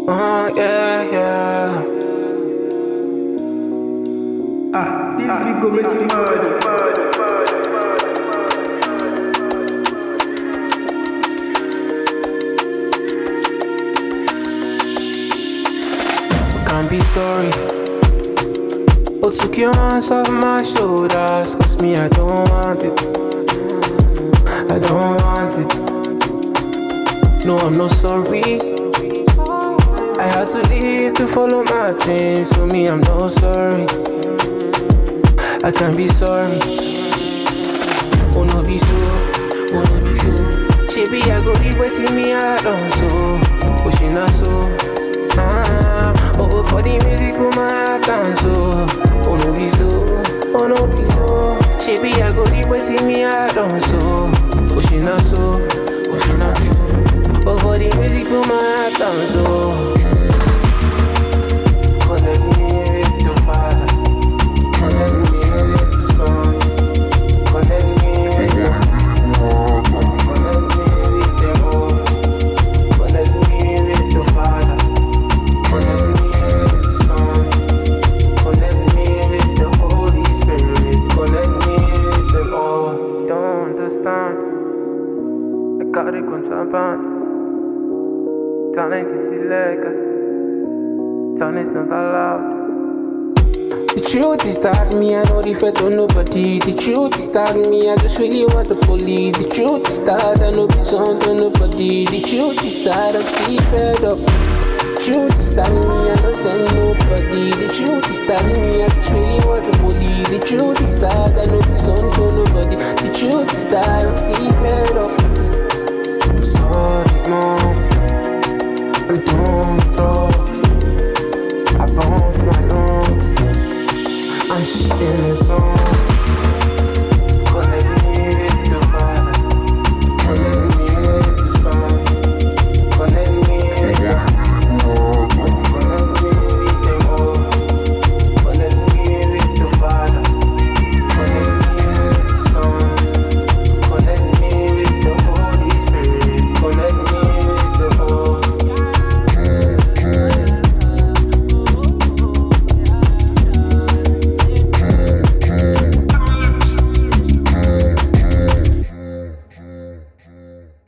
Yeah, yeah. These people make you mad. Can't be sorry. Oh, took your hands off my shoulders, cause me, I don't want it. I don't want it. No, I'm not sorry. I had to leave to follow my dreams. So me, I'm not sorry. I can't be sorry. Oh, no, be so. Oh, no, be so. Baby, I go deep waiting me, I don't so. Oh, she not so. Oh, for the music, put my heart down so. Oh, no, be so. Oh, no, be so. Baby, I go deep waiting me, I don't so. Oh, she not so. Oh, she not so. Oh, for the music, put my heart down so. Connect me with the Father. Connect me with the Son. Connect me with the Connect me with the Lord. Connect me with the Father. Connect me with the Son. Connect me with the Holy Spirit. Connect me with the Lord. Don't understand. I got it contraband. Talent is illegal. Talent is not allowed. The truth is that me, I don't refer to nobody. The truth is that me, I just really want to bully. The truth is that I know this on to nobody. The truth is that I'm still fed up. The truth is that me, I don't send nobody. The truth is that me, I just really want to bully. The truth is that I know this on to nobody. The truth is that I'm still fed up. I'm sorry, mom. I'm doing drugs. I bumped my lungs. I'm still a song.